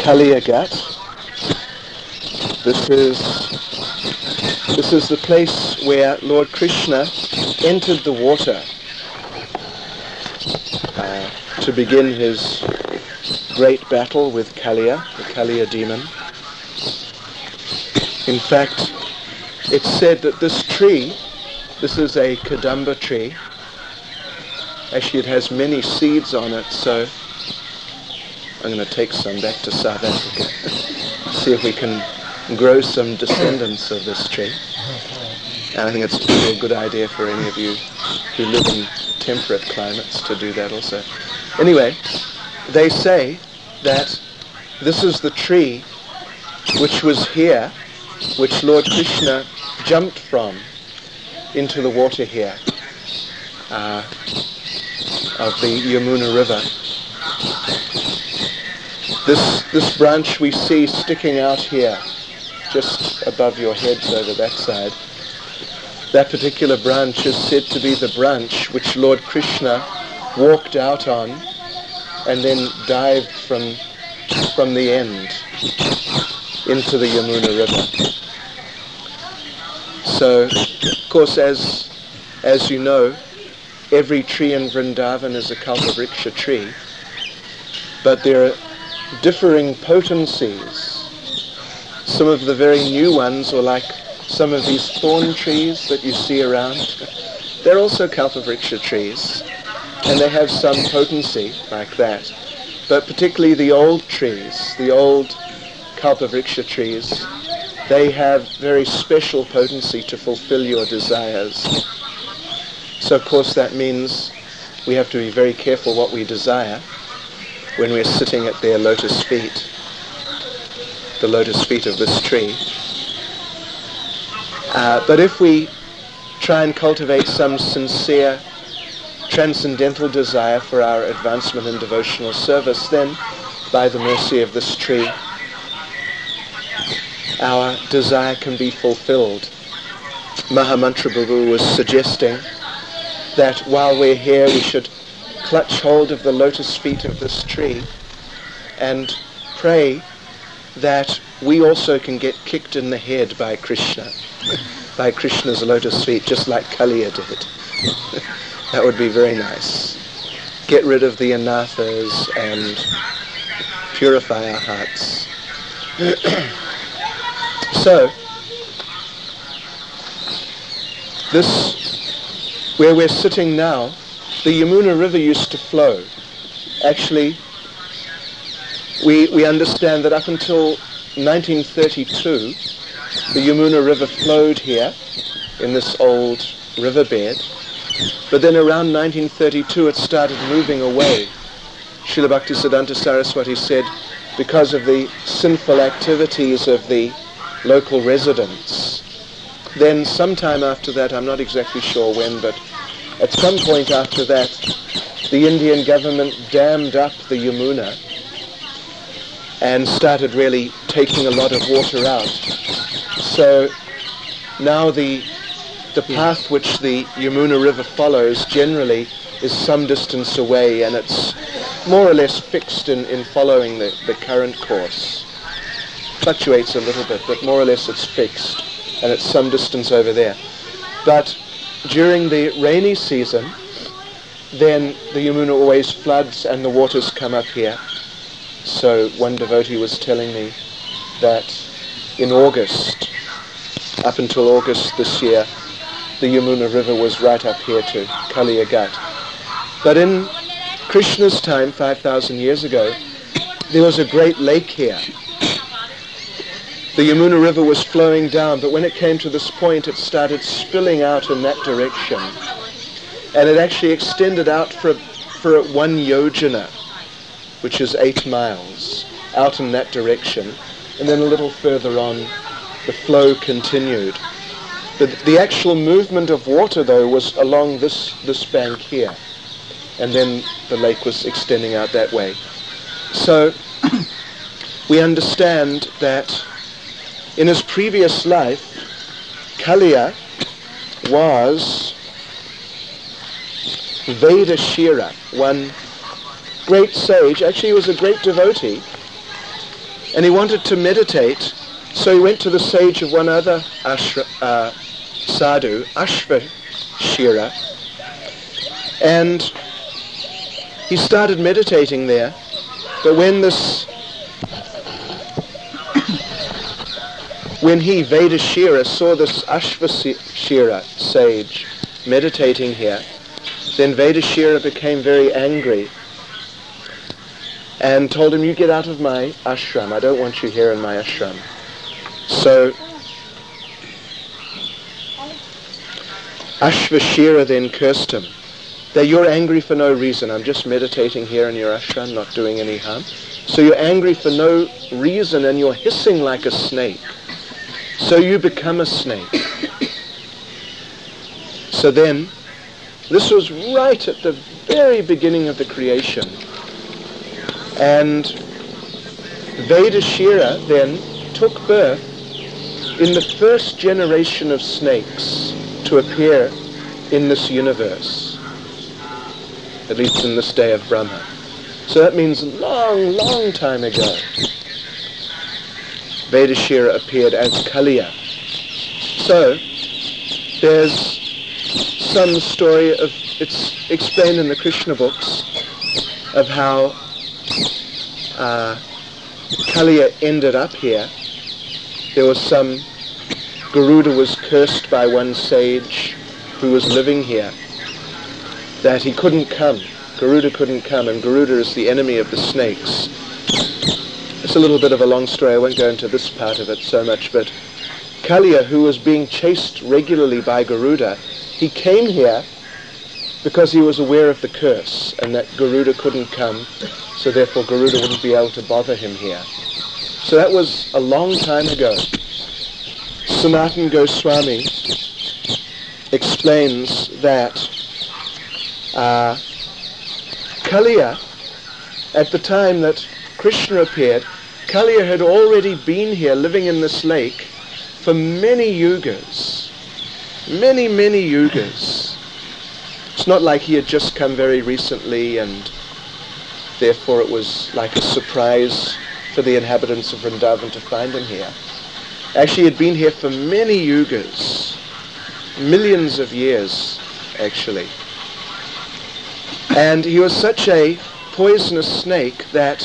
Kaliyagat. This is the place where Lord Krishna entered the water to begin his great battle with Kaliya, the Kaliya demon. In fact, it's said that this tree, this is a Kadamba tree. Actually, it has many seeds on it, so I'm going to take some back to South Africa, see if we can grow some descendants of this tree. And I think it's a good idea for any of you who live in temperate climates to do that also. Anyway, they say that this is the tree which was here, which Lord Krishna jumped from into the water here of the Yamuna River. This branch we see sticking out here, just above your heads over that side, that particular branch is said to be the branch which Lord Krishna walked out on and then dived from the end into the Yamuna River. So, of course, as you know, every tree in Vrindavan is a Kalpavriksha tree, but there are differing potencies. Some of the very new ones, or like some of these thorn trees that you see around, they're also Kalpavriksha trees, and they have some potency like that. But particularly the old trees, the old Kalpavriksha trees, they have very special potency to fulfill your desires. So of course that means we have to be very careful what we desire when we're sitting at their lotus feet, the lotus feet of this tree. But if we try and cultivate some sincere, transcendental desire for our advancement in devotional service, then by the mercy of this tree, our desire can be fulfilled. Mahamantra Prabhu was suggesting that while we're here we should clutch hold of the lotus feet of this tree and pray that we also can get kicked in the head by Krishna, by Krishna's lotus feet, just like Kaliya did. That would be very nice. Get rid of the anathas and purify our hearts. So, this, where we're sitting now, the Yamuna River used to flow. Actually, we understand that up until 1932, the Yamuna River flowed here in this old riverbed. But then around 1932 it started moving away. Srila Bhaktisiddhanta Saraswati said because of the sinful activities of the local residents. Then sometime after that, I'm not exactly sure when, but at some point after that, the Indian government dammed up the Yamuna and started really taking a lot of water out. So now the path which the Yamuna River follows generally is some distance away, and it's more or less fixed in following the current course. Fluctuates a little bit, but more or less it's fixed, and it's some distance over there. But during the rainy season, then the Yamuna always floods and the waters come up here. So one devotee was telling me that in August, up until August this year, the Yamuna River was right up here to Kaliyagat. But in Krishna's time, 5,000 years ago, there was a great lake here. The Yamuna River was flowing down, but when it came to this point, it started spilling out in that direction. And it actually extended out for 1 yojana, which is 8 miles, out in that direction. And then a little further on, the flow continued. The actual movement of water, though, was along this bank here. And then the lake was extending out that way. So we understand that in his previous life, Kaliya was Vedashira, one great sage. Actually, he was a great devotee, And he wanted to meditate, so he went to the sage of one other sadhu, Ashvashira, and he started meditating there. But when he, Vedashira, saw this Ashvashira sage meditating here, then Vedashira became very angry and told him, "You get out of my ashram. I don't want you here in my ashram." So Ashvashira then cursed him, that "You're angry for no reason. I'm just meditating here in your ashram, not doing any harm. So you're angry for no reason and you're hissing like a snake. So you become a snake." So then, this was right at the very beginning of the creation. And Vedashira then took birth in the first generation of snakes to appear in this universe, at least in this day of Brahma. So that means long, long time ago, Vedashira appeared as Kaliya. So there's some story of, it's explained in the Krishna books, of how Kaliya ended up here. There was Garuda was cursed by one sage who was living here, that he couldn't come. Garuda couldn't come, and Garuda is the enemy of the snakes. It's a little bit of a long story. I won't go into this part of it so much, but Kaliya, who was being chased regularly by Garuda, he came here because he was aware of the curse and that Garuda couldn't come, so therefore Garuda wouldn't be able to bother him here. So that was a long time ago. Sanatana Goswami explains that Kaliya, at the time that Krishna appeared, Kaliya had already been here living in this lake for many yugas. Many, many yugas. It's not like he had just come very recently and therefore it was like a surprise for the inhabitants of Vrindavan to find him here. Actually, he had been here for many yugas, millions of years, actually. And he was such a poisonous snake that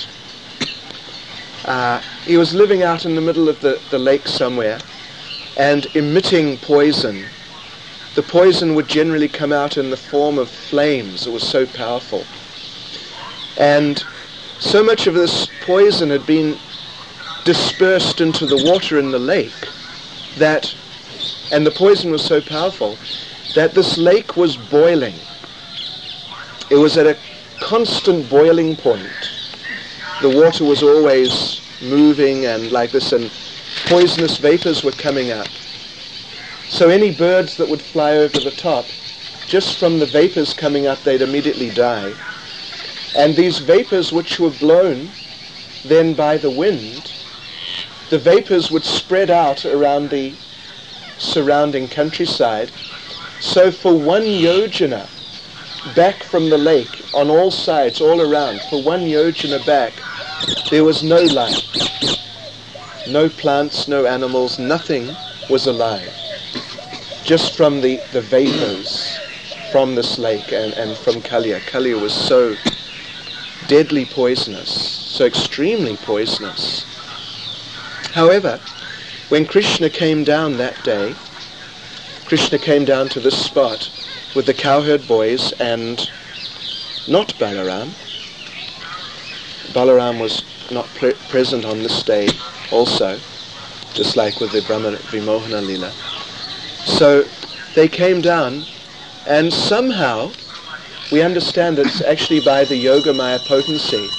he was living out in the middle of the lake somewhere and emitting poison. The poison would generally come out in the form of flames. It was so powerful. And so much of this poison had been dispersed into the water in the lake and the poison was so powerful that this lake was boiling. It was at a constant boiling point. The water was always moving and like this, and poisonous vapors were coming up. So any birds that would fly over the top, just from the vapors coming up, they'd immediately die. And these vapors which were blown then by the wind, the vapors would spread out around the surrounding countryside. So for 1 yojana back from the lake, on all sides, all around, for 1 yojana back, there was no life. No plants, no animals, nothing was alive. Just from the vapors from this lake and from Kaliya. Kaliya was so deadly poisonous, so extremely poisonous. However, when Krishna came down that day, Krishna came down to this spot with the cowherd boys and not Balaram. Balaram was not present on this day also, just like with the Brahma Vimohana Lila. So they came down, and somehow we understand it's actually by the Yogamaya potency,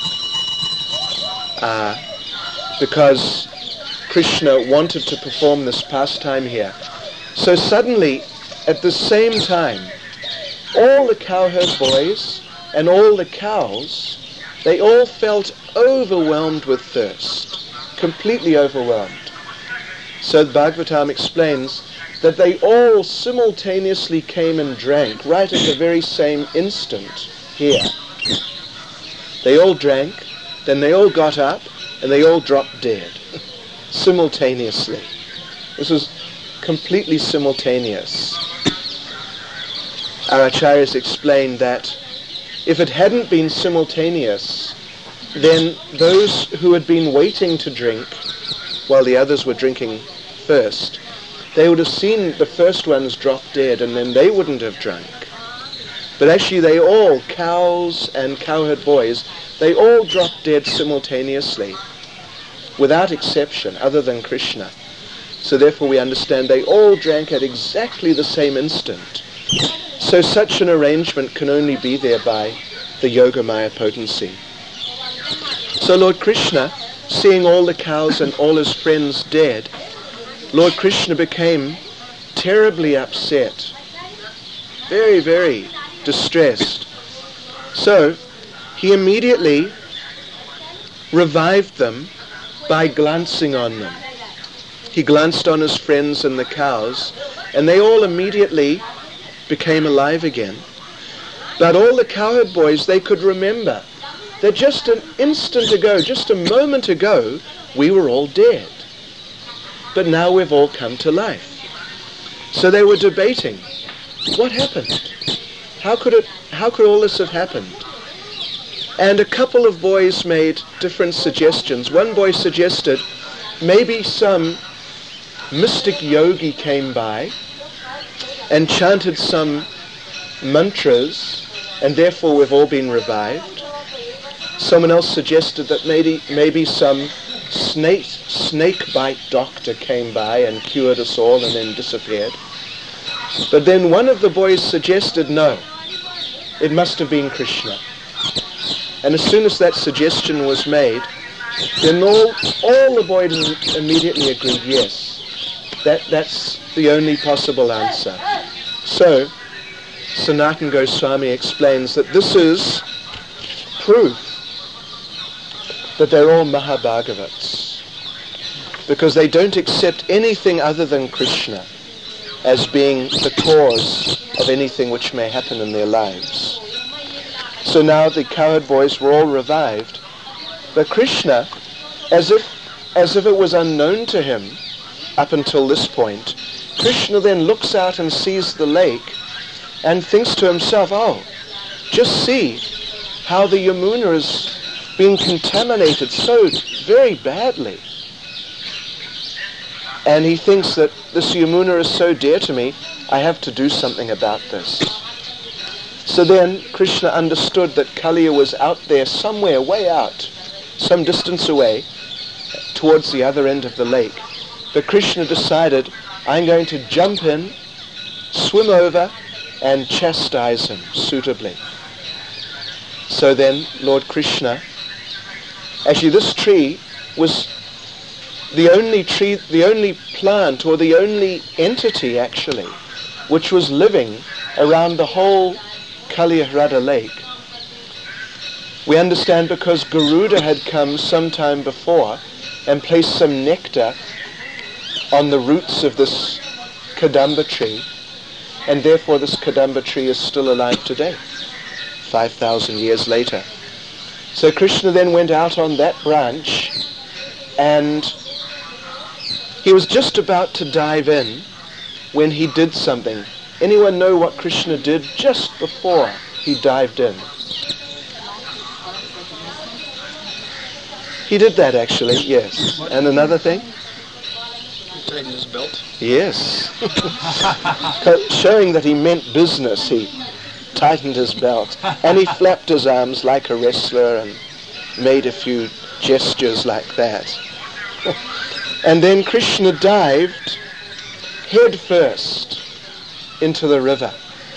because Krishna wanted to perform this pastime here. So suddenly, at the same time, all the cowherd boys and all the cows, they all felt overwhelmed with thirst, completely overwhelmed. So the Bhagavatam explains that they all simultaneously came and drank right at the very same instant here. They all drank, then they all got up, and they all dropped dead simultaneously. This was completely simultaneous. Our acharyas explained that if it hadn't been simultaneous, then those who had been waiting to drink while the others were drinking first, they would have seen the first ones drop dead, and then they wouldn't have drunk. But actually they all, cows and cowherd boys, they all dropped dead simultaneously, without exception, other than Krishna. So therefore we understand they all drank at exactly the same instant. So such an arrangement can only be there by the Yogamaya potency. So Lord Krishna, seeing all the cows and all his friends dead, Lord Krishna became terribly upset, very, very distressed. So he immediately revived them by glancing on them. He glanced on his friends and the cows, and they all immediately became alive again. But all the cowherd boys, they could remember that just an instant ago, just a moment ago, we were all dead. But now we've all come to life. So they were debating, what happened? How could all this have happened? And a couple of boys made different suggestions. One boy suggested maybe some mystic yogi came by and chanted some mantras, and therefore we've all been revived. Someone else suggested that maybe some snake bite doctor came by and cured us all and then disappeared. But then one of the boys suggested, no, it must have been Krishna. And as soon as that suggestion was made, then all the boys immediately agreed, yes, that's the only possible answer. So Sanatana Goswami explains that this is proof that they're all Mahabhagavats, because they don't accept anything other than Krishna as being the cause of anything which may happen in their lives. So now the cowherd boys were all revived, but Krishna, as if it was unknown to him up until this point, Krishna then looks out and sees the lake and thinks to himself, oh, just see how the Yamuna is being contaminated so very badly. And he thinks that this Yamuna is so dear to me, I have to do something about this. So then Krishna understood that Kaliya was out there somewhere, way out, some distance away, towards the other end of the lake. But Krishna decided, I'm going to jump in, swim over, and chastise him suitably. So then Lord Krishna, actually this tree was the only plant, or the only entity actually, which was living around the whole Kaliya Hrada lake. We understand because Garuda had come some time before and placed some nectar on the roots of this Kadamba tree, and therefore this Kadamba tree is still alive today, 5,000 years later. So Krishna then went out on that branch, and he was just about to dive in when he did something. Anyone know what Krishna did just before he dived in? He did that actually, yes. And another thing? He tightened his belt. Yes. Showing that he meant business, he tightened his belt. And he flapped his arms like a wrestler and made a few gestures like that. And then Krishna dived head first into the river.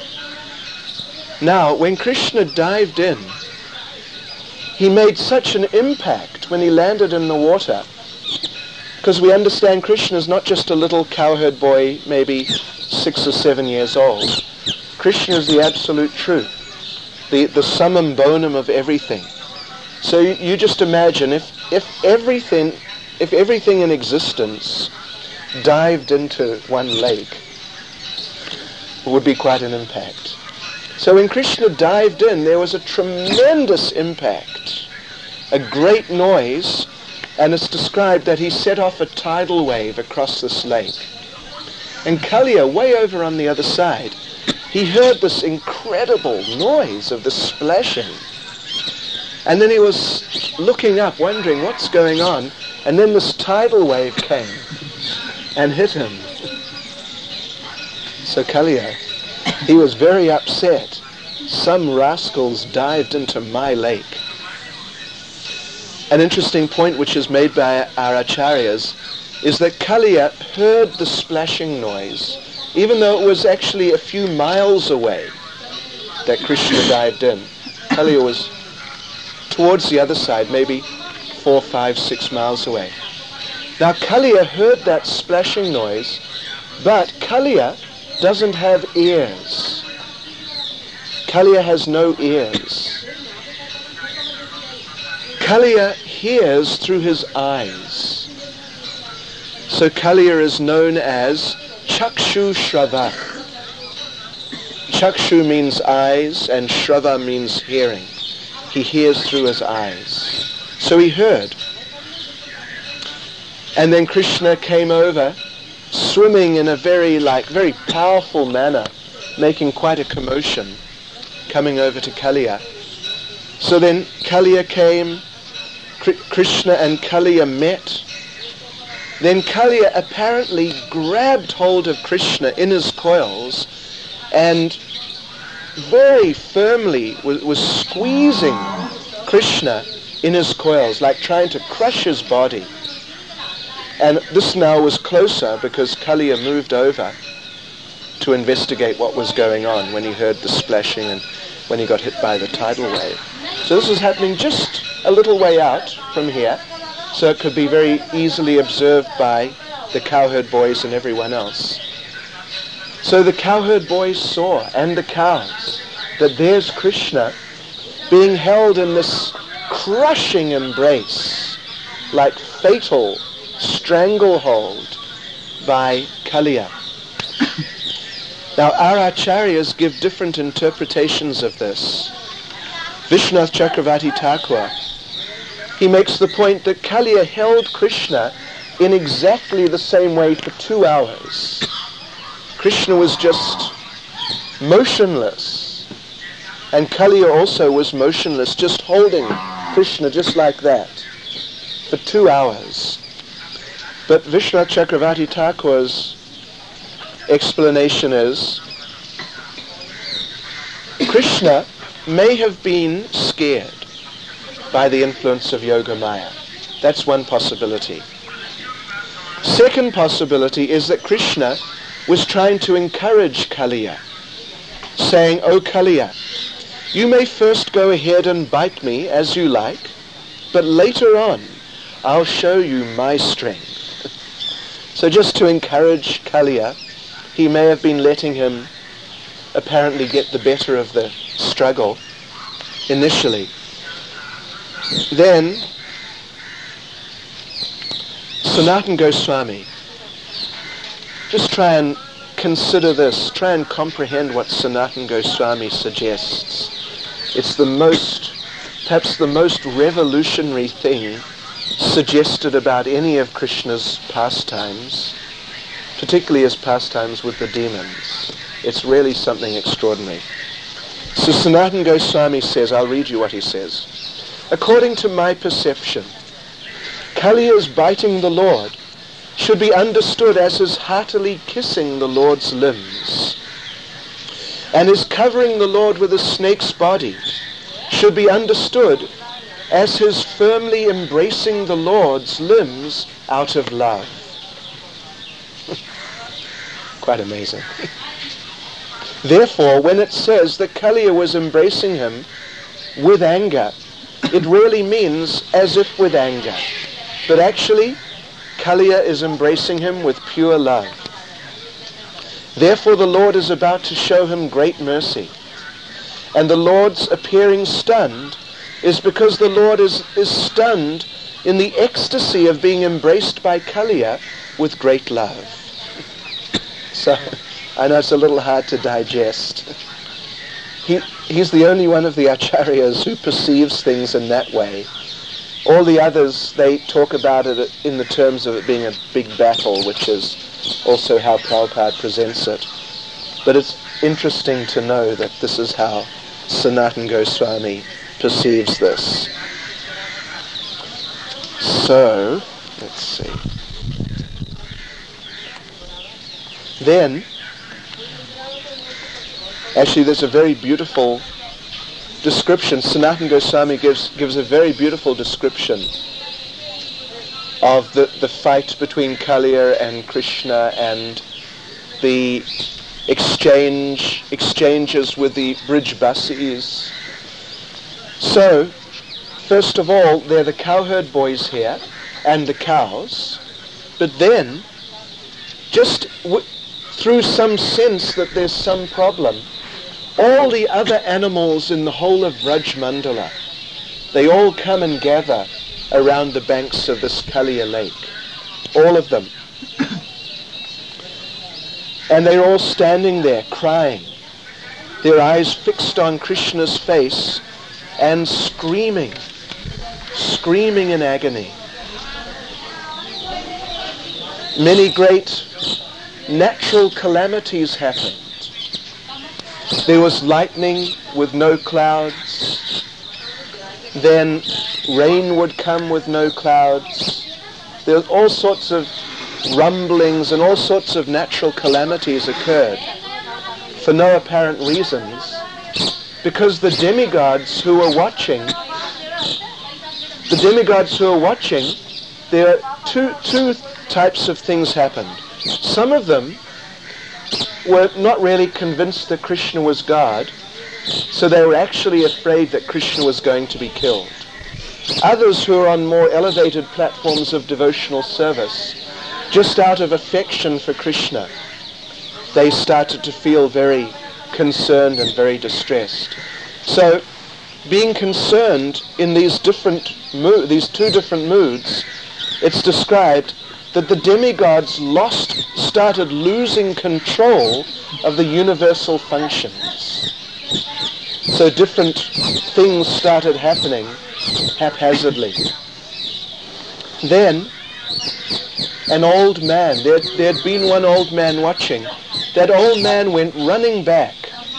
Now, when Krishna dived in, he made such an impact when he landed in the water, because we understand Krishna is not just a little cowherd boy, maybe 6 or 7 years old. Krishna is the absolute truth, the summum bonum of everything. So you just imagine if everything in existence dived into one lake, it would be quite an impact. So when Krishna dived in, there was a tremendous impact, a great noise, And it's described that he set off a tidal wave across this lake. And Kaliya, way over on the other side, he heard this incredible noise of the splashing. And then he was looking up, wondering what's going on. And then this tidal wave came and hit him. So Kaliya, he was very upset. Some rascals dived into my lake. An interesting point which is made by our acharyas is that Kaliya heard the splashing noise, even though it was actually a few miles away that Krishna dived in. Kaliya was towards the other side, maybe 4, 5, 6 miles away. Now Kaliya heard that splashing noise, but Kaliya doesn't have ears. Kaliya has no ears. Kaliya hears through his eyes. So Kaliya is known as Chakshu Shrava. Chakshu means eyes and Shrava means hearing. He hears through his eyes. So he heard. And then Krishna came over, swimming in a very powerful manner, making quite a commotion, coming over to Kaliya. So then Kaliya came, Krishna and Kaliya met. Then Kaliya apparently grabbed hold of Krishna in his coils and very firmly was squeezing Krishna in his coils, like trying to crush his body. And this now was closer because Kaliya moved over to investigate what was going on when he heard the splashing and when he got hit by the tidal wave. So this was happening just a little way out from here, so it could be very easily observed by the cowherd boys and everyone else. So the cowherd boys saw, and the cows, that there's Krishna being held in this crushing embrace, like fatal stranglehold by Kaliya. Now our acharyas give different interpretations of this. Vishwanath Chakravarti Thakur, he makes the point that Kaliya held Krishna in exactly the same way for 2 hours. Krishna was just motionless. And Kaliya also was motionless, just holding Krishna just like that for 2 hours. But Vishwanath Chakravarti Thakur's explanation is Krishna may have been scared by the influence of Yoga Maya. That's one possibility. Second possibility is that Krishna was trying to encourage Kaliya, saying, "Oh Kaliya, you may first go ahead and bite me as you like, but later on I'll show you my strength." So just to encourage Kaliya, he may have been letting him apparently get the better of the struggle initially. Then Sanatana Goswami, just try and consider this, try and comprehend what Sanatana Goswami suggests. It's perhaps the most revolutionary thing suggested about any of Krishna's pastimes, particularly his pastimes with the demons. It's really something extraordinary. So Sanatana Goswami says, I'll read you what he says. According to my perception, Kaliya's biting the Lord should be understood as his heartily kissing the Lord's limbs, and his covering the Lord with a snake's body should be understood as his firmly embracing the Lord's limbs out of love. Quite amazing. Therefore, when it says that Kaliya was embracing him with anger, it really means as if with anger. But actually, Kaliya is embracing him with pure love. Therefore, the Lord is about to show him great mercy. And the Lord's appearing stunned is because the Lord is stunned in the ecstasy of being embraced by Kaliya with great love. So, I know it's a little hard to digest. He's the only one of the acharyas who perceives things in that way. All the others, they talk about it in the terms of it being a big battle, which is also how Prabhupada presents it. But it's interesting to know that this is how Sanatana Goswami perceives this. So, let's see. Then, actually there's a very beautiful description. Sanatana Goswami gives a very beautiful description of the fight between Kaliya and Krishna and the exchanges with the Brijbasis. So, first of all, they're the cowherd boys here and the cows, but then, just through some sense that there's some problem, all the other animals in the whole of Braj Mandala, they all come and gather around the banks of this Kaliya lake. All of them. And they're all standing there crying, their eyes fixed on Krishna's face and screaming in agony. Many great natural calamities happened. There was lightning with no clouds. Then rain would come with no clouds. There was all sorts of rumblings and all sorts of natural calamities occurred for no apparent reasons, because the demigods who were watching, there are two types of things happened. Some of them were not really convinced that Krishna was God, so they were actually afraid that Krishna was going to be killed. Others who were on more elevated platforms of devotional service, just out of affection for Krishna, they started to feel very concerned and very distressed. So, being concerned in these two different moods, it's described that the demigods started losing control of the universal functions. So different things started happening haphazardly. Then, an old man, there had been one old man watching. That old man went running back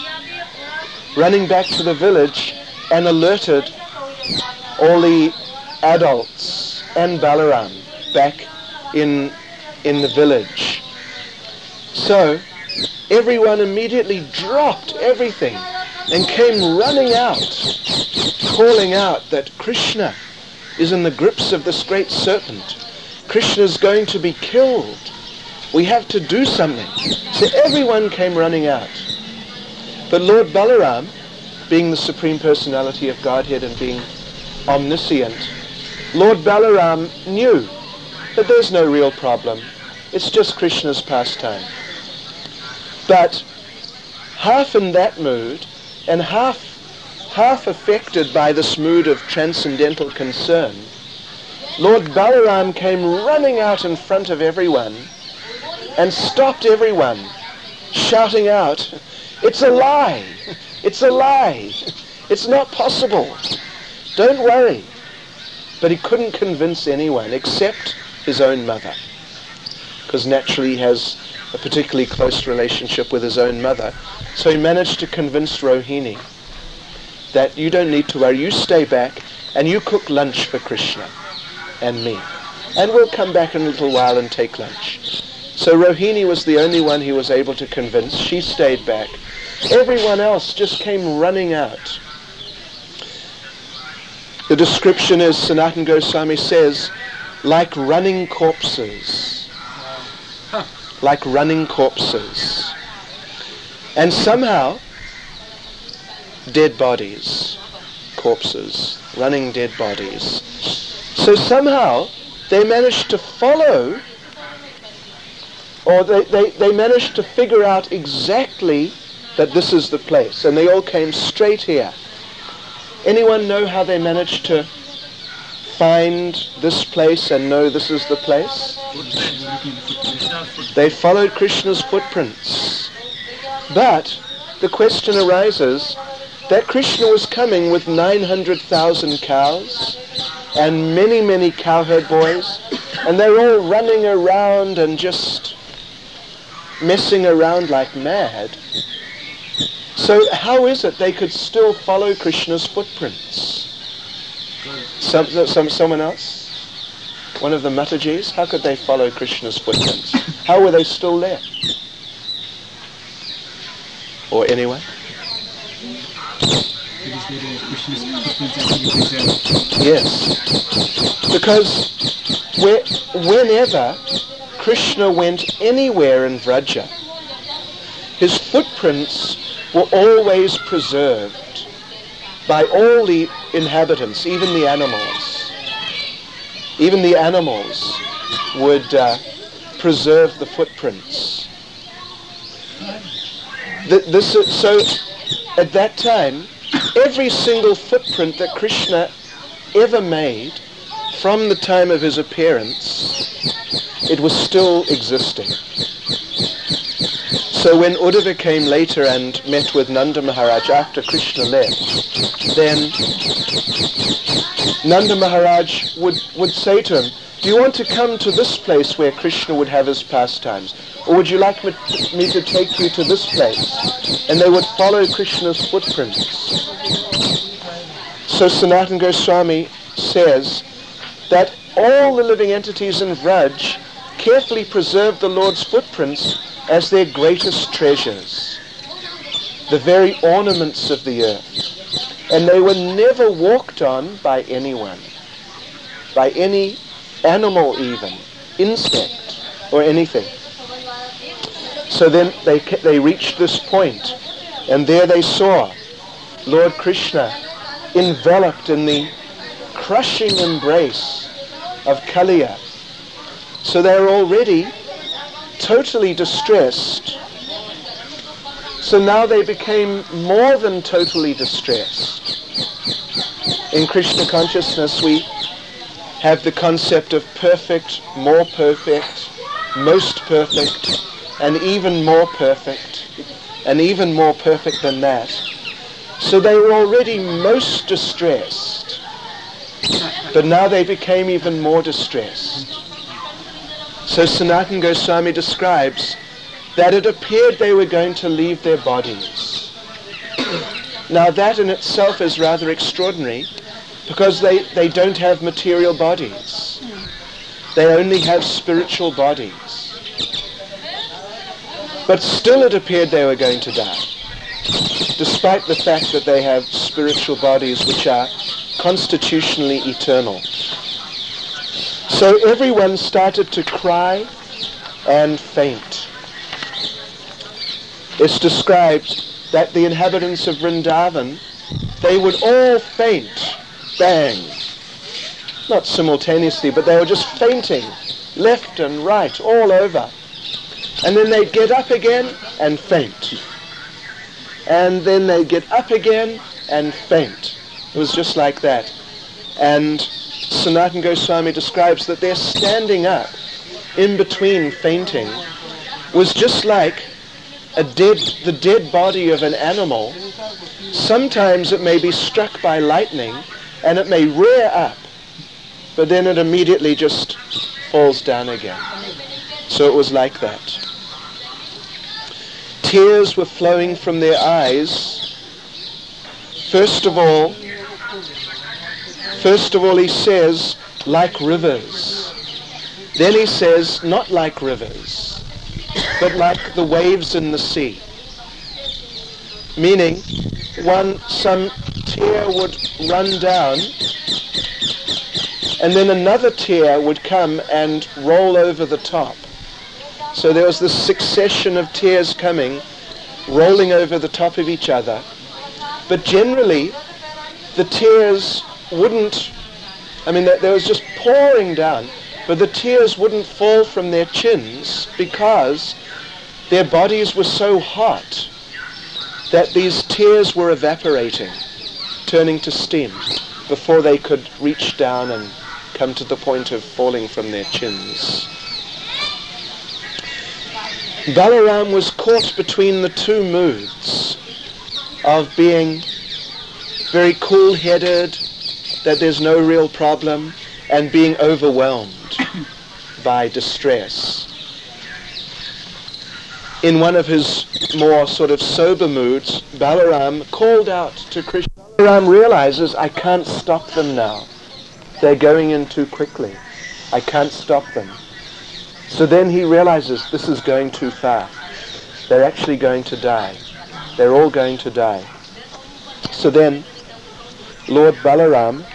to the village and alerted all the adults and Balaram back in the village. So everyone immediately dropped everything and came running out, calling out that Krishna is in the grips of this great serpent. Krishna is going to be killed. We have to do something. So everyone came running out. But Lord Balaram, being the Supreme Personality of Godhead and being omniscient, Lord Balaram knew that there's no real problem. It's just Krishna's pastime. But half in that mood and half affected by this mood of transcendental concern, Lord Balaram came running out in front of everyone and stopped everyone, shouting out, "It's a lie! It's a lie! It's not possible! Don't worry!" But he couldn't convince anyone except his own mother, because naturally he has a particularly close relationship with his own mother. So he managed to convince Rohini that you don't need to worry, you stay back and you cook lunch for Krishna and me, and we'll come back in a little while and take lunch. So Rohini was the only one he was able to convince. She stayed back. Everyone else just came running out. The description is, Sanatana Goswami says, like running corpses. Like running corpses. And somehow, dead bodies, corpses, running dead bodies. So somehow, they managed to follow, or they managed to figure out exactly that this is the place, and they all came straight here. Anyone know how they managed to find this place and know this is the place? They followed Krishna's footprints. But the question arises that Krishna was coming with 900,000 cows and many, many cowherd boys, and they're all running around and just messing around like mad. So how is it they could still follow Krishna's footprints? Someone else? One of the Matajis? How could they follow Krishna's footprints? How were they still there? Or anyone? Yes. Because whenever Krishna went anywhere in Vraja, his footprints were always preserved by all the inhabitants, even the animals. Even the animals would preserve the footprints. So at that time, every single footprint that Krishna ever made from the time of his appearance, it was still existing. So when Uddhava came later and met with Nanda Maharaj after Krishna left, then Nanda Maharaj would say to him, do you want to come to this place where Krishna would have his pastimes? Or would you like me to take you to this place? And they would follow Krishna's footprints. So Sanatana Goswami says that all the living entities in Vraj carefully preserved the Lord's footprints as their greatest treasures, the very ornaments of the earth. And they were never walked on by anyone, by any animal even, insect or anything. So then they reached this point, and there they saw Lord Krishna enveloped in the crushing embrace of Kaliya. So they were already totally distressed. So now they became more than totally distressed. In Krishna consciousness we have the concept of perfect, more perfect, most perfect, and even more perfect than that. So they were already most distressed, but now they became even more distressed. So Sanatana Goswami describes that it appeared they were going to leave their bodies. Now that in itself is rather extraordinary, because they don't have material bodies. They only have spiritual bodies. But still it appeared they were going to die, despite the fact that they have spiritual bodies which are constitutionally eternal. So everyone started to cry and faint. It's described that the inhabitants of Vrindavan, they would all faint, bang, not simultaneously, but they were just fainting, left and right, all over. And then they'd get up again and faint. And then they'd get up again and faint. It was just like that. And Sanatana Goswami describes that their standing up in between fainting was just like the dead body of an animal. Sometimes it may be struck by lightning and it may rear up, but then it immediately just falls down again. So it was like that. Tears were flowing from their eyes. First of all, he says, like rivers. Then he says, not like rivers, but like the waves in the sea. Meaning, some tear would run down, and then another tear would come and roll over the top. So there was this succession of tears coming, rolling over the top of each other. But generally, the tears wouldn't, there was just pouring down, but the tears wouldn't fall from their chins because their bodies were so hot that these tears were evaporating, turning to steam, before they could reach down and come to the point of falling from their chins. Balaram was caught between the two moods of being very cool-headed that there's no real problem, and being overwhelmed by distress. In one of his more sort of sober moods, Balaram called out to Krishna. Balaram realizes, I can't stop them now. They're going in too quickly. I can't stop them. So then he realizes this is going too far. They're actually going to die. They're all going to die. So then Lord Balaram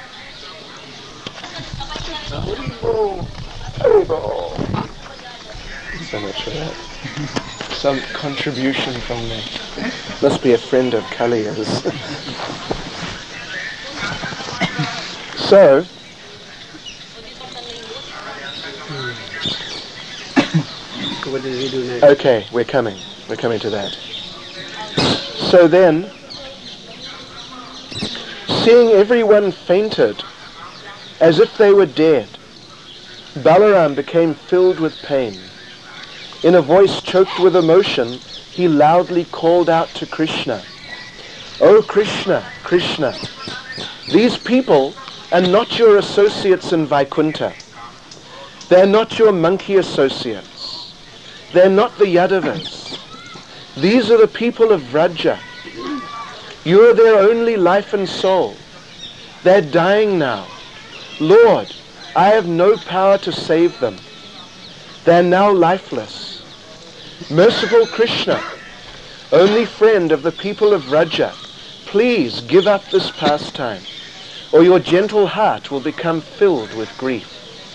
so much for that. Some contribution from me. Must be a friend of Kaliya's. So, What did he do next? okay, we're coming to that. So then, seeing everyone fainted, as if they were dead, Balaram became filled with pain. In a voice choked with emotion, he loudly called out to Krishna, "O Krishna, Krishna, these people are not your associates in Vaikuntha. They're not your monkey associates. They're not the Yadavas. These are the people of Vraja. You are their only life and soul. They're dying now. Lord, I have no power to save them. They're now lifeless. Merciful Krishna, only friend of the people of Vraja, please give up this pastime, or your gentle heart will become filled with grief."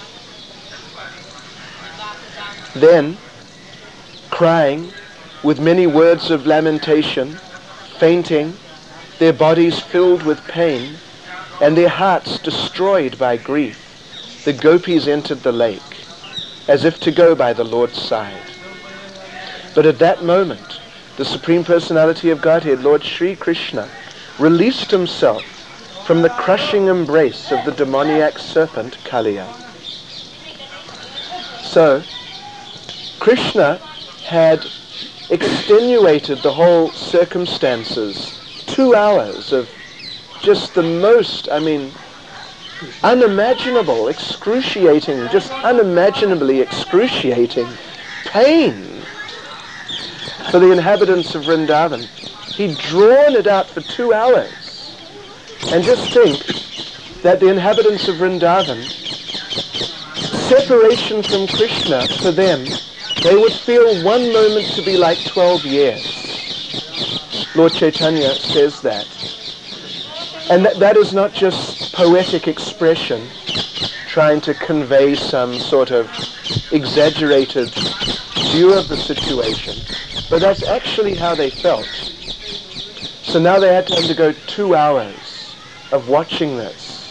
Then, crying with many words of lamentation, fainting, their bodies filled with pain, and their hearts destroyed by grief, the gopis entered the lake, as if to go by the Lord's side. But at that moment, the Supreme Personality of Godhead, Lord Sri Krishna, released himself from the crushing embrace of the demoniac serpent Kaliya. So, Krishna had extenuated the whole circumstances, 2 hours of just the most, unimaginable, excruciating, just unimaginably excruciating pain for the inhabitants of Vrindavan. He'd drawn it out for 2 hours. And just think that the inhabitants of Vrindavan, separation from Krishna, for them, they would feel one moment to be like 12 years. Lord Chaitanya says that. And that is not just poetic expression, trying to convey some sort of exaggerated view of the situation, but that's actually how they felt. So now they had to undergo 2 hours of watching this.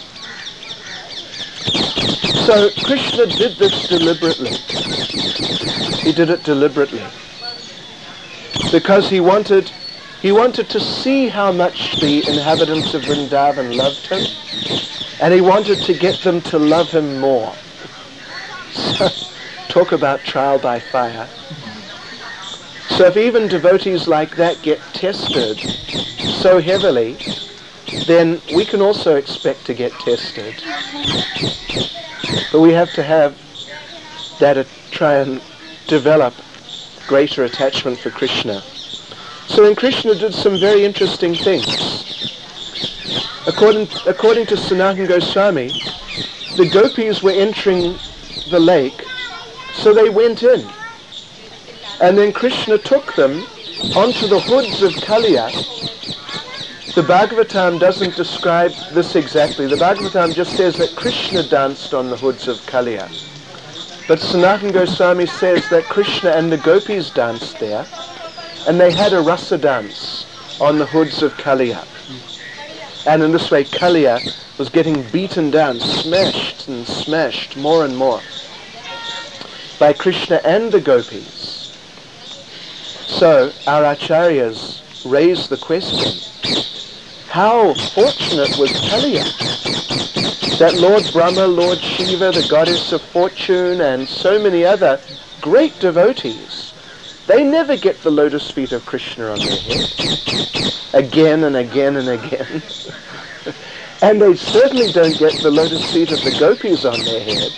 So Krishna did this deliberately. He did it deliberately because he wanted to see how much the inhabitants of Vrindavan loved him, and he wanted to get them to love him more. So, talk about trial by fire. So if even devotees like that get tested so heavily, then we can also expect to get tested. But we have to have that, try and develop greater attachment for Krishna. So then Krishna did some very interesting things. According to Sanatana Goswami, the gopis were entering the lake, so they went in. And then Krishna took them onto the hoods of Kaliya. The Bhagavatam doesn't describe this exactly. The Bhagavatam just says that Krishna danced on the hoods of Kaliya. But Sanatana Goswami says that Krishna and the gopis danced there, and they had a rasa dance on the hoods of Kaliya. And in this way Kaliya was getting beaten down, smashed and smashed more and more by Krishna and the gopis. So our acharyas raised the question, how fortunate was Kaliya that Lord Brahma, Lord Shiva, the goddess of fortune, and so many other great devotees, they never get the lotus feet of Krishna on their head again and again and again. And they certainly don't get the lotus feet of the gopis on their head.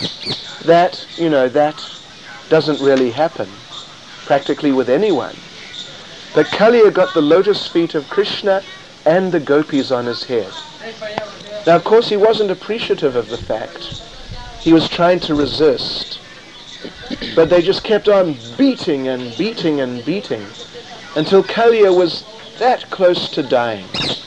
That doesn't really happen practically with anyone. But Kaliya got the lotus feet of Krishna and the gopis on his head. Now, of course, he wasn't appreciative of the fact. He was trying to resist. But they just kept on beating and beating and beating until Kaliya was that close to dying.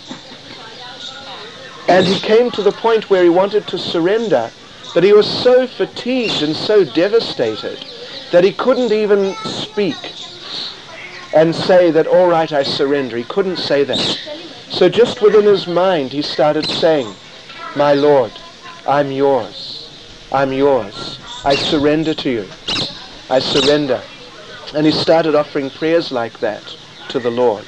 And he came to the point where he wanted to surrender, but he was so fatigued and so devastated that he couldn't even speak and say that, all right, I surrender. He couldn't say that. So just within his mind, he started saying, my Lord, I'm yours. I'm yours. I surrender to you. I surrender. And he started offering prayers like that to the Lord.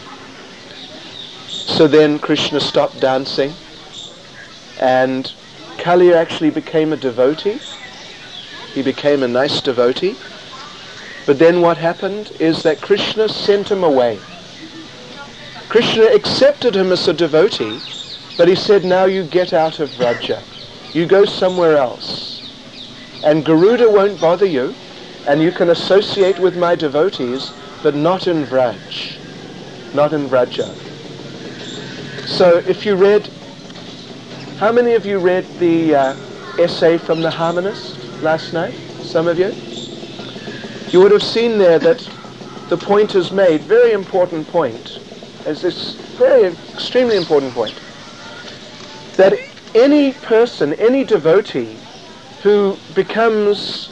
So then Krishna stopped dancing, and Kaliya actually became a devotee. He became a nice devotee. But then what happened is that Krishna sent him away. Krishna accepted him as a devotee, but he said, now you get out of Vraja. You go somewhere else. And Garuda won't bother you, and you can associate with my devotees, but not in Vraj. Not in Vraja. So if you read, how many of you read the essay from the Harmonist last night? Some of you? You would have seen there that the point is made, very important point, as this very extremely important point, that any person, any devotee who becomes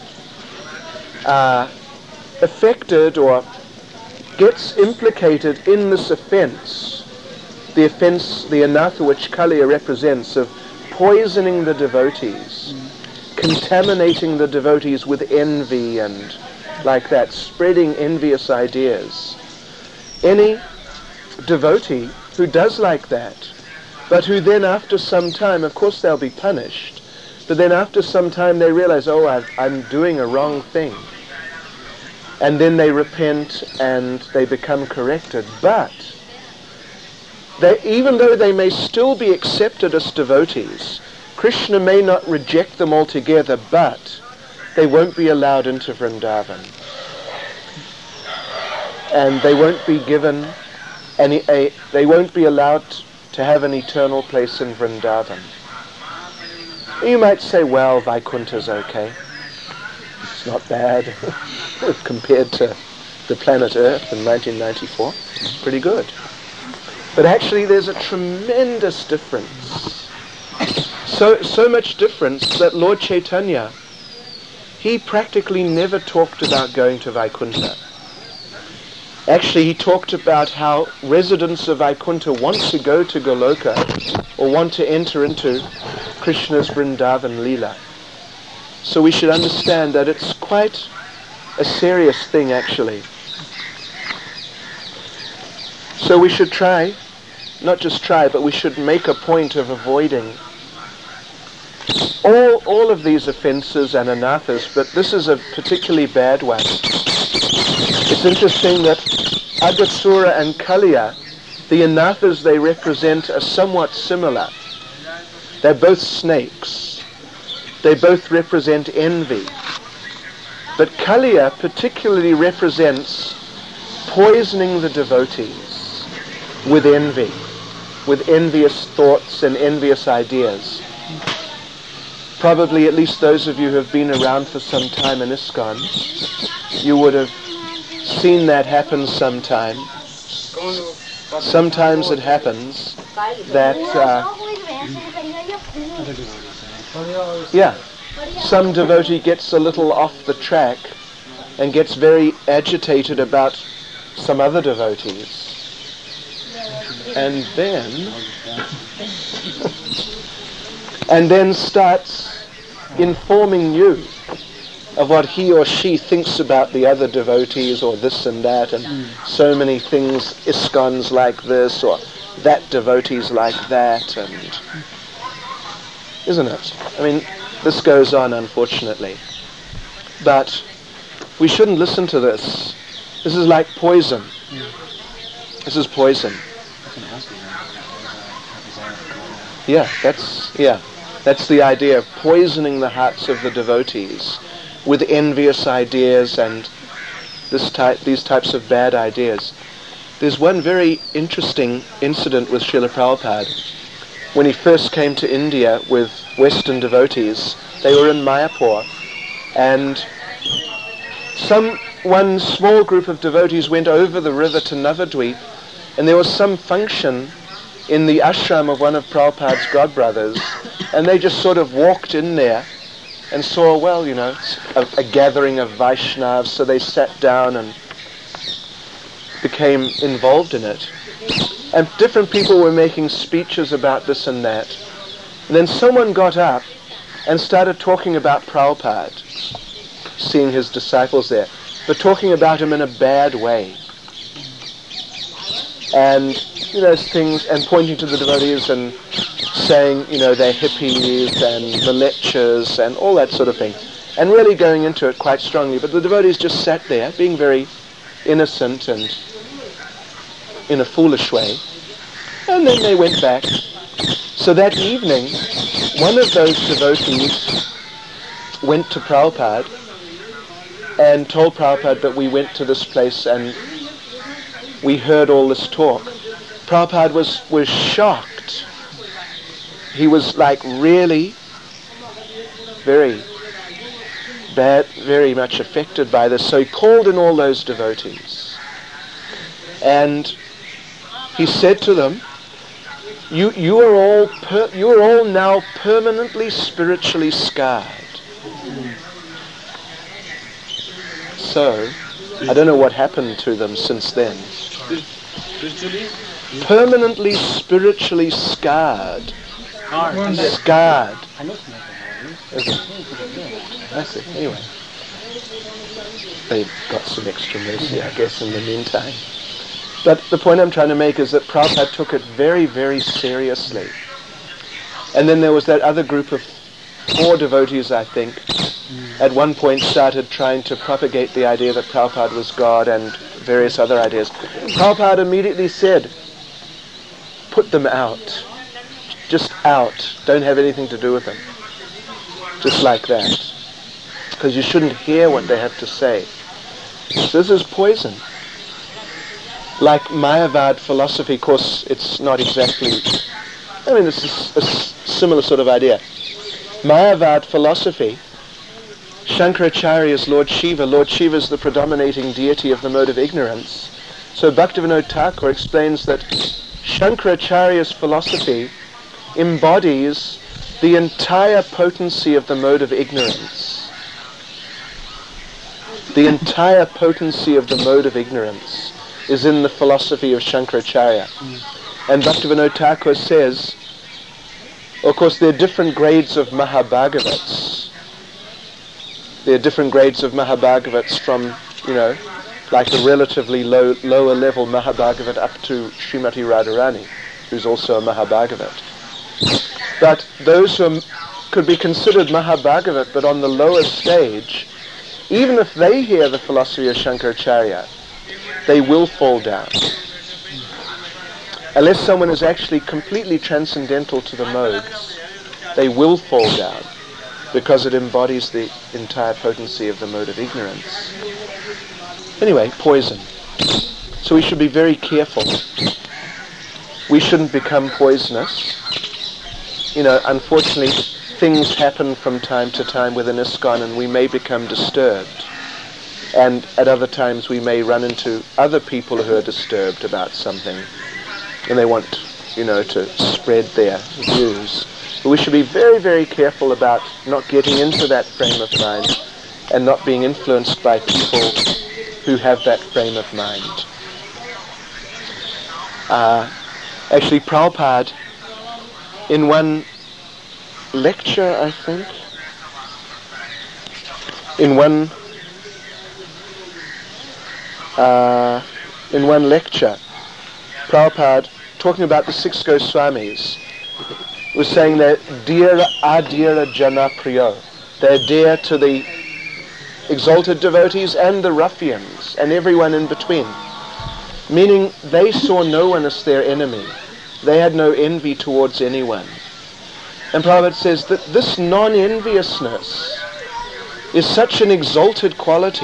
affected or gets implicated in this offense, the anartha which Kaliya represents, of poisoning the devotees, contaminating the devotees with envy and like that, spreading envious ideas. Any devotee who does like that, but who then after some time, of course they'll be punished, but then after some time they realize, oh, I'm doing a wrong thing. And then they repent and they become corrected. But even though they may still be accepted as devotees, Krishna may not reject them altogether, but they won't be allowed into Vrindavan. And they won't be given they won't be allowed to have an eternal place in Vrindavan. You might say, well, Vaikuntha's okay. It's not bad compared to the planet Earth in 1994. It's pretty good. But actually there's a tremendous difference. So much difference that Lord Chaitanya, he practically never talked about going to Vaikuntha. Actually, he talked about how residents of Vaikuntha want to go to Goloka or want to enter into Krishna's Vrindavan Leela. So we should understand that it's quite a serious thing, actually. So we should try, not just try, but we should make a point of avoiding all of these offenses and anarthas, but this is a particularly bad one. It's interesting that Agasura and Kaliya, the anarthas they represent are somewhat similar. They're both snakes. They both represent envy. But Kaliya particularly represents poisoning the devotees with envy, with envious thoughts and envious ideas. Probably at least those of you who have been around for some time in ISKCON, you would have seen that happen sometime. Sometimes it happens that, some devotee gets a little off the track and gets very agitated about some other devotees. And then starts informing you of what he or she thinks about the other devotees, or this and that, and so many things, ISKCON's like this, or that devotee's like that, and isn't it? I mean, this goes on, unfortunately. But we shouldn't listen to this. This is like poison. This is poison. That's the idea of poisoning the hearts of the devotees with envious ideas and these types of bad ideas. There's one very interesting incident with Srila Prabhupada. When he first came to India with Western devotees, they were in Mayapur, and one small group of devotees went over the river to Navadvip, and there was some function in the ashram of one of Prabhupada's godbrothers, and they just sort of walked in there and saw, a gathering of Vaishnavas, so they sat down and became involved in it. And different people were making speeches about this and that. And then someone got up and started talking about Prabhupada, seeing his disciples there, but talking about him in a bad way. And, things, and pointing to the devotees and saying, they're hippies and the lectures and all that sort of thing. And really going into it quite strongly. But the devotees just sat there, being very innocent and in a foolish way. And then they went back. So that evening, one of those devotees went to Prabhupada and told Prabhupada that we went to this place and we heard all this talk. Prabhupada was shocked. He was really very bad, very much affected by this. So he called in all those devotees. And he said to them, you are all now permanently spiritually scarred. So, I don't know what happened to them since then. Permanently spiritually scarred. Scarred. Okay. I see. Anyway. They've got some extra mercy, I guess, in the meantime. But the point I'm trying to make is that Prabhupada took it very, very seriously. And then there was that other group of 4 devotees, I think, at one point started trying to propagate the idea that Prabhupada was God and various other ideas. Prabhupada immediately said, put them out. Just out. Don't have anything to do with them. Just like that. Because you shouldn't hear what they have to say. So this is poison. Like Mayavad philosophy, of course, it's not exactly... this is a similar sort of idea. Mayavad philosophy, Shankaracharya is Lord Shiva. Lord Shiva is the predominating deity of the mode of ignorance. So Bhaktivinoda Thakur explains that Shankaracharya's philosophy embodies the entire potency of the mode of ignorance. The entire potency of the mode of ignorance is in the philosophy of Shankaracharya. And Bhaktivinoda Thakur says, of course, there are different grades of Mahabhagavats. There are different grades of Mahabhagavats from, like a relatively lower level Mahabhagavat up to Srimati Radharani, who's also a Mahabhagavat. But those who could be considered Mahabhagavat, but on the lower stage, even if they hear the philosophy of Shankaracharya, they will fall down. Unless someone is actually completely transcendental to the modes, they will fall down because it embodies the entire potency of the mode of ignorance. Anyway, poison. So we should be very careful. We shouldn't become poisonous. Unfortunately, things happen from time to time within ISKCON and we may become disturbed. And at other times we may run into other people who are disturbed about something and they want, to spread their views. But we should be very, very careful about not getting into that frame of mind and not being influenced by people who have that frame of mind. Actually, Prabhupada, in one lecture, I think, in one lecture, Prabhupada, talking about the 6 Goswamis, was saying that Dira Adira Jana Priyo. They're dear to the exalted devotees and the ruffians and everyone in between. Meaning they saw no one as their enemy. They had no envy towards anyone. And Prabhupada says that this non-enviousness is such an exalted quality.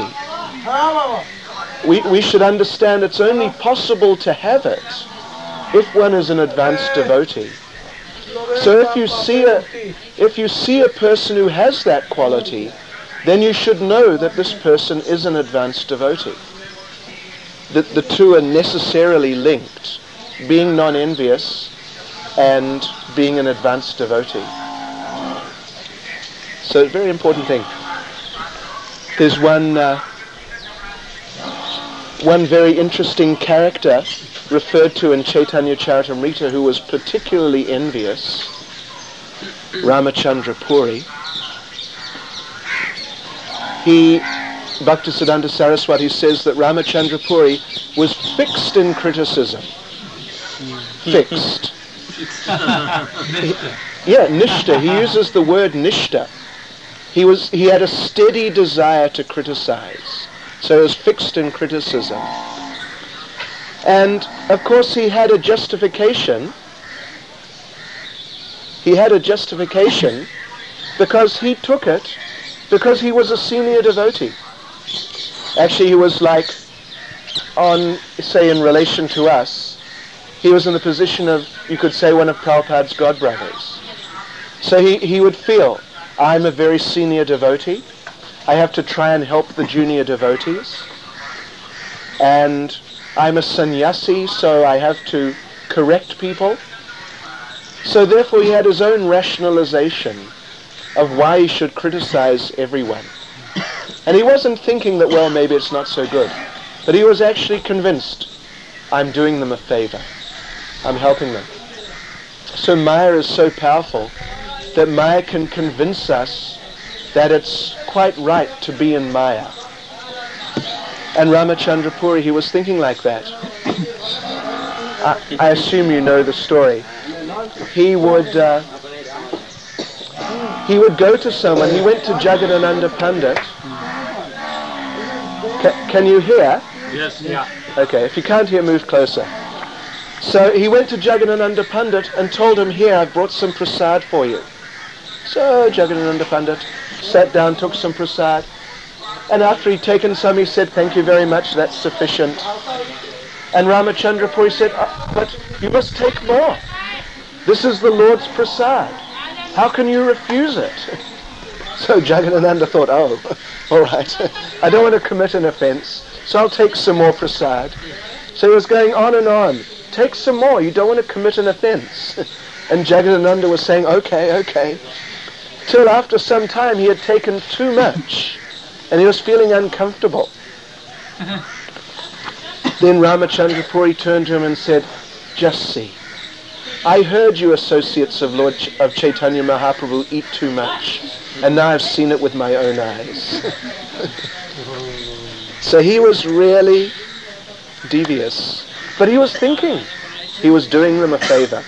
We should understand it's only possible to have it if one is an advanced devotee. So if you see a person who has that quality, then you should know that this person is an advanced devotee. That the two are necessarily linked, being non-envious and being an advanced devotee. So a very important thing. There's one very interesting character referred to in Chaitanya Charitamrita who was particularly envious, Ramachandra Puri. Bhaktisiddhanta Saraswati says that Ramachandra Puri was fixed in criticism. Fixed. Nishta. He uses the word nishta. He had a steady desire to criticize. So he was fixed in criticism. And of course he had a justification. Because he took it because he was a senior devotee. Actually, he was like, in relation to us, he was in the position of, you could say, one of Prabhupada's godbrothers. So he would feel, I'm a very senior devotee. I have to try and help the junior devotees. And I'm a sannyasi, so I have to correct people. So therefore he had his own rationalization of why he should criticize everyone. And he wasn't thinking that, well, maybe it's not so good. But he was actually convinced, I'm doing them a favor. I'm helping them. So Maya is so powerful that Maya can convince us that it's quite right to be in Maya. And Ramachandra Puri, he was thinking like that. I assume you know the story. He would go to someone. He went to Jagadananda Pandit. Can you hear? Yes. Yeah. Okay, if you can't hear, move closer. So he went to Jagadananda Pandit and told him, here, I've brought some prasad for you. So Jagadananda Pandit sat down, took some prasad, and after he'd taken some, he said, thank you very much, that's sufficient. And Ramachandra Puri said, but you must take more. This is the Lord's prasad. How can you refuse it? So Jagadananda thought, oh, all right, I don't want to commit an offense, so I'll take some more prasad. So he was going on and on. Take some more, you don't want to commit an offense. And Jagadananda was saying, okay. Till after some time he had taken too much, and he was feeling uncomfortable. Then Ramachandra Puri turned to him and said, just see, I heard you associates of Chaitanya Mahaprabhu eat too much, and now I've seen it with my own eyes. So he was really devious, but he was thinking he was doing them a favor.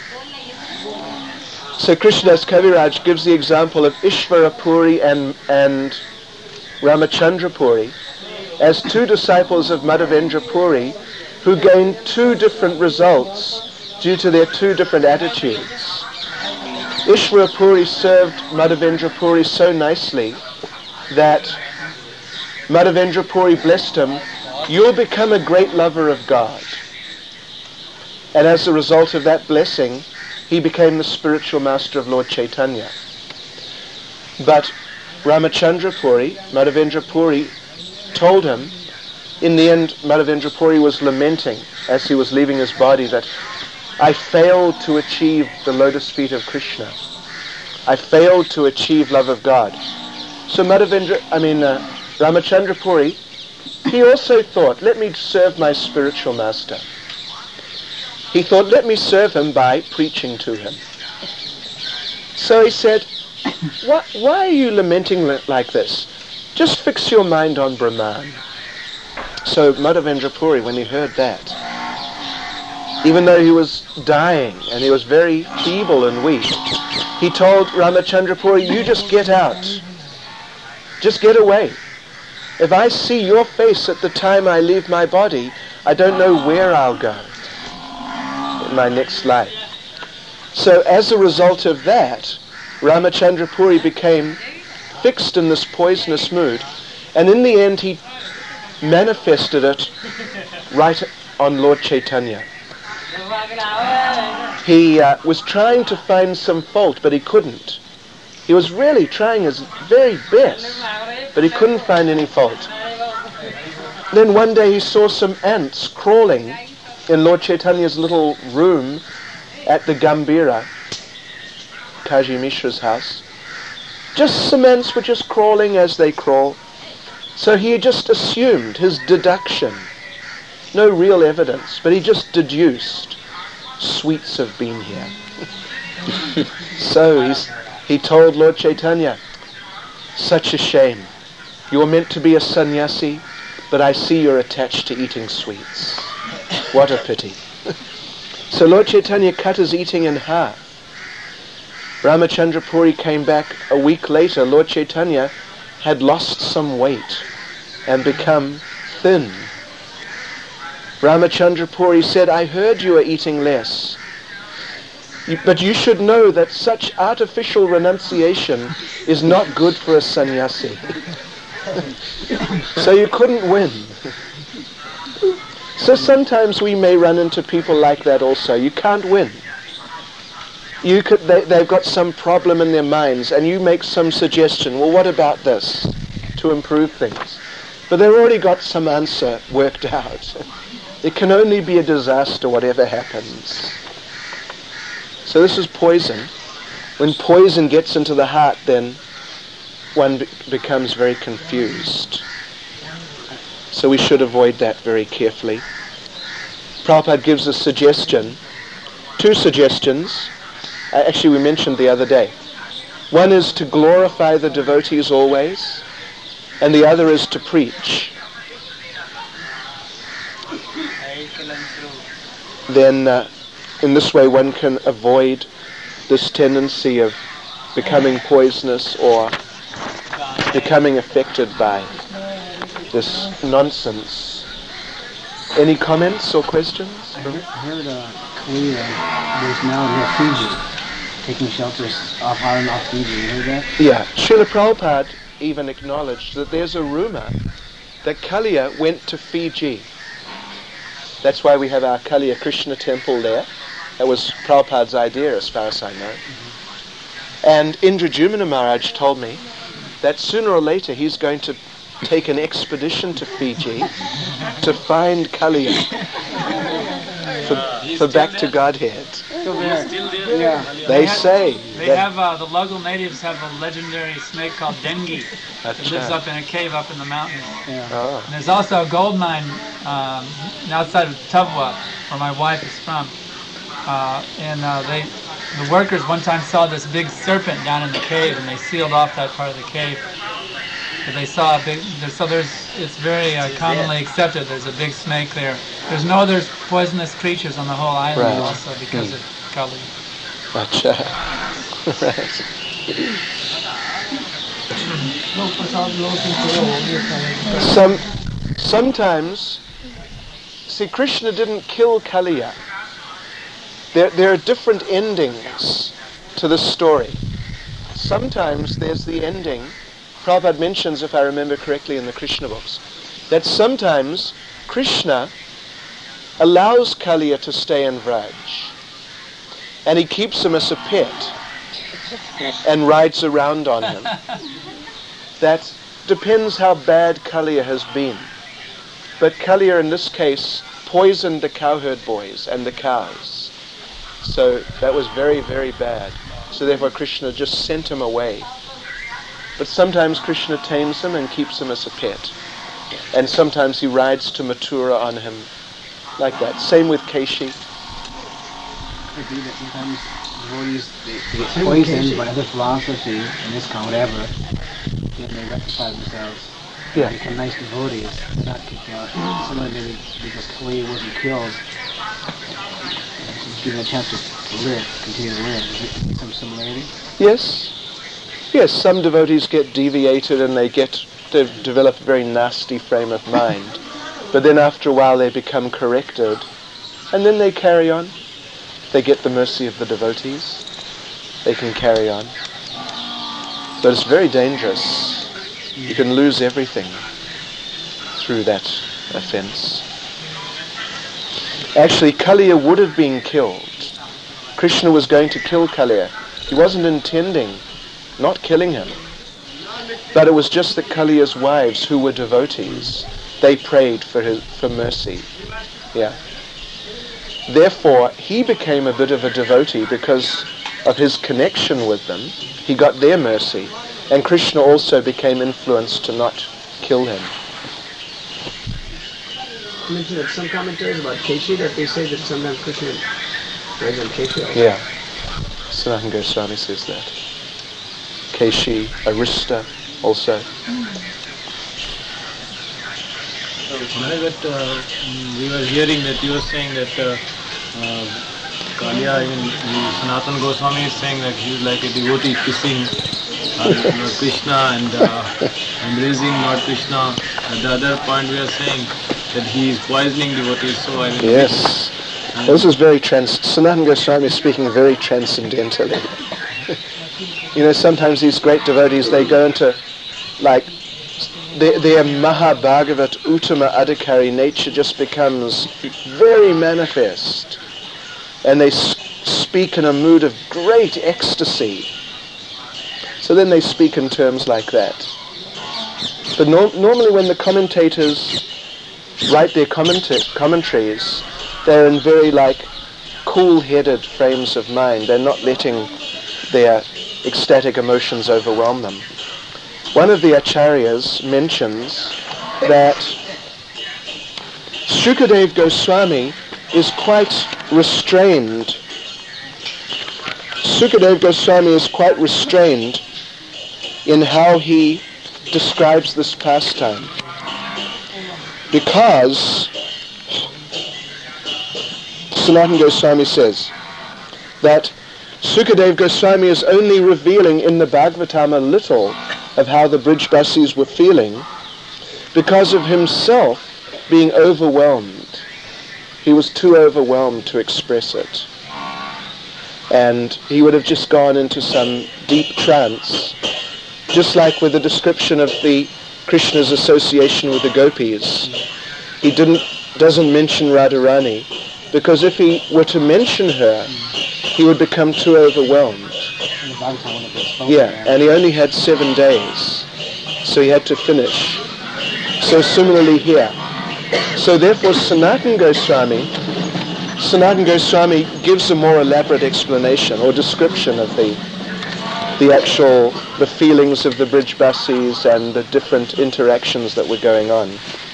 So Krishnadas Kaviraj gives the example of Ishvara Puri and Ramachandra Puri as two disciples of Madhavendra Puri who gained two different results due to their two different attitudes. Ishvara Puri served Madhavendra Puri so nicely that Madhavendra Puri blessed him, you'll become a great lover of God. And as a result of that blessing, he became the spiritual master of Lord Chaitanya. But Ramachandra Puri, Madhavendra Puri, told him, in the end Madhavendra Puri was lamenting as he was leaving his body that I failed to achieve the lotus feet of Krishna. I failed to achieve love of God. So Ramachandra Puri, he also thought, let me serve my spiritual master. He thought, let me serve him by preaching to him. So he said, why are you lamenting like this? Just fix your mind on Brahman. So Madhavendra Puri, when he heard that, even though he was dying and he was very feeble and weak, he told Ramachandra Puri, you just get out. Just get away. If I see your face at the time I leave my body, I don't know where I'll go in my next life. So as a result of that, Ramachandra Puri became fixed in this poisonous mood, and in the end he manifested it right on Lord Chaitanya. He was trying to find some fault, but he couldn't. He was really trying his very best, but he couldn't find any fault. Then one day he saw some ants crawling in Lord Chaitanya's little room at the Gambhira, Kaji Mishra's house. Just some ants were just crawling as they crawl. So he just assumed, his deduction, no real evidence, but he just deduced, sweets have been here. So he told Lord Chaitanya, such a shame. You were meant to be a sannyasi, but I see you're attached to eating sweets. What a pity. So Lord Chaitanya cut his eating in half. Ramachandra Puri came back a week later. Lord Chaitanya had lost some weight and become thin. Ramachandra Puri said, I heard you are eating less. But you should know that such artificial renunciation is not good for a sannyasi. So you couldn't win. So sometimes we may run into people like that also. You can't win. They've got some problem in their minds, and you make some suggestion, well, what about this, to improve things? But they've already got some answer worked out. It can only be a disaster, whatever happens. So this is poison. When poison gets into the heart, then one becomes very confused. So we should avoid that very carefully. Prabhupada gives a suggestion, two suggestions. Actually, we mentioned the other day. One is to glorify the devotees always, and the other is to preach. Then in this way one can avoid this tendency of becoming poisonous or becoming affected by this nonsense. Any comments or questions? I heard Korea was now near Fiji, taking shelters off island off Fiji. You heard that? Yeah. Srila Prabhupada even acknowledged that there's a rumor that Kaliya went to Fiji. That's why we have our Kaliya Krishna temple there. That was Prabhupada's idea, as far as I know. And Indradyumna Maharaj told me that sooner or later he's going to take an expedition to Fiji to find Kaliya for back to Godhead. Still there. Yeah. They say. They have, the local natives have a legendary snake called dengue that lives up in a cave up in the mountains. Yeah. Oh. And there's also a gold mine outside of Tuvwa, where my wife is from. The workers one time saw this big serpent down in the cave, and they sealed off that part of the cave. But they saw a big. It's very commonly accepted. There's a big snake there. There's no other poisonous creatures on the whole island, Right. also because of Kali. Gotcha. Right. Sometimes, see, Krishna didn't kill Kaliya. There are different endings to the story. Sometimes there's the ending, Prabhupada mentions, if I remember correctly in the Krishna books, that sometimes Krishna allows Kaliya to stay in Vraj, and he keeps him as a pet and rides around on him. That depends how bad Kaliya has been. But Kaliya in this case poisoned the cowherd boys and the cows. So that was very, very bad. So therefore Krishna just sent him away. But sometimes Krishna tames him and keeps him as a pet. And sometimes he rides to Mathura on him like that. Same with Keshi. Could be that sometimes devotees they get poisoned by other philosophy and this kind of whatever, then they rectify themselves. Yeah. They become nice devotees, not kicked out. Similarly, because Kali wasn't killed, just given a chance to live, continue to live. Is there some similarity? Yes. Yes, some devotees get deviated and they develop a very nasty frame of mind. But then after a while they become corrected. And then they carry on. They get the mercy of the devotees. They can carry on. But it's very dangerous. You can lose everything through that offense. Actually, Kaliya would have been killed. Krishna was going to kill Kaliya. He wasn't intending not killing him. But it was just that Kaliya's wives, who were devotees, they prayed for mercy. Yeah. Therefore, he became a bit of a devotee because of his connection with them. He got their mercy. And Krishna also became influenced to not kill him. You mentioned that some commentaries about Keshi, that they say that sometimes Krishna rides on Keshi. Yeah. Sanatana Goswami says that. Keshi, Arista also. We were hearing that you were saying that Kaliya, even Sanatana Goswami is saying that he's like a devotee kissing Krishna and embracing Lord Krishna. At the other point we are saying that he is poisoning devotees. So I mean, yes. Well, this is very Sanatana Goswami is speaking very transcendentally. You know, sometimes these great devotees, they go into, like, their Mahabhagavat Uttama Adhikari nature just becomes very manifest. And they speak in a mood of great ecstasy. So then they speak in terms like that. But normally when the commentators write their commentaries, they're in very, like, cool-headed frames of mind. They're not letting their ecstatic emotions overwhelm them. One of the acharyas mentions that Shukadev Goswami is quite restrained. Sukadev Goswami is quite restrained in how he describes this pastime, because Sanatana Goswami says that Sukadev Goswami is only revealing in the Bhagavatam a little of how the Brijbasis were feeling because of himself being overwhelmed. He was too overwhelmed to express it. And he would have just gone into some deep trance, just like with the description of the Krishna's association with the gopis. He doesn't mention Radharani, because if he were to mention her, he would become too overwhelmed. Yeah, and he only had 7 days, so he had to finish. So similarly here. So therefore Sanatana Goswami gives a more elaborate explanation or description of the feelings of the Brijbasis and the different interactions that were going on.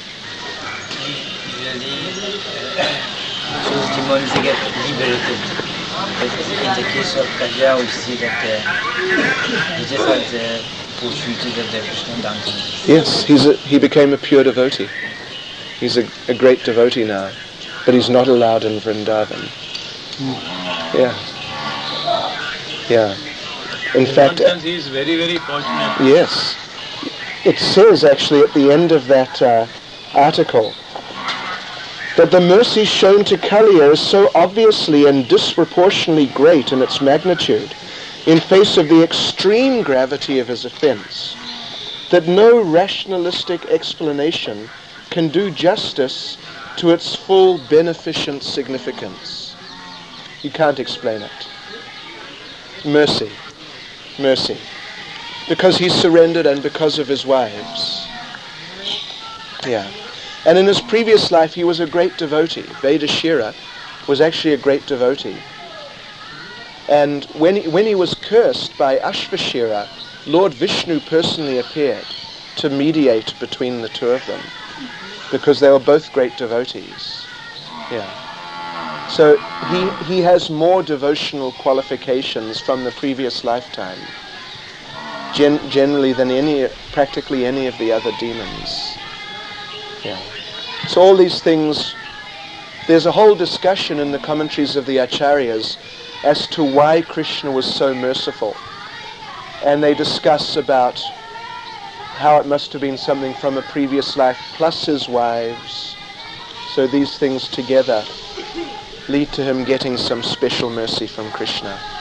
Those demons, they get liberated. But in the case of Kaliya, we see that he just had the opportunity of the Krishna dancing. Yes, he became a pure devotee. He's a great devotee now, but he's not allowed in Vrindavan. Yeah. Yeah. In fact, he is very, very fortunate. Yes. It says actually at the end of that article that the mercy shown to Kaliya is so obviously and disproportionately great in its magnitude in face of the extreme gravity of his offense that no rationalistic explanation can do justice to its full beneficent significance. You can't explain it. Mercy. Mercy. Because he surrendered and because of his wives. Yeah. And in his previous life he was a great devotee. Vedashira was actually a great devotee. And when he was cursed by Ashvashira, Lord Vishnu personally appeared to mediate between the two of them, because they were both great devotees. Yeah. So he has more devotional qualifications from the previous lifetime, generally than practically any of the other demons. Yeah. So all these things, there's a whole discussion in the commentaries of the Acharyas as to why Krishna was so merciful. And they discuss about how it must have been something from a previous life plus his wives. So these things together lead to him getting some special mercy from Krishna.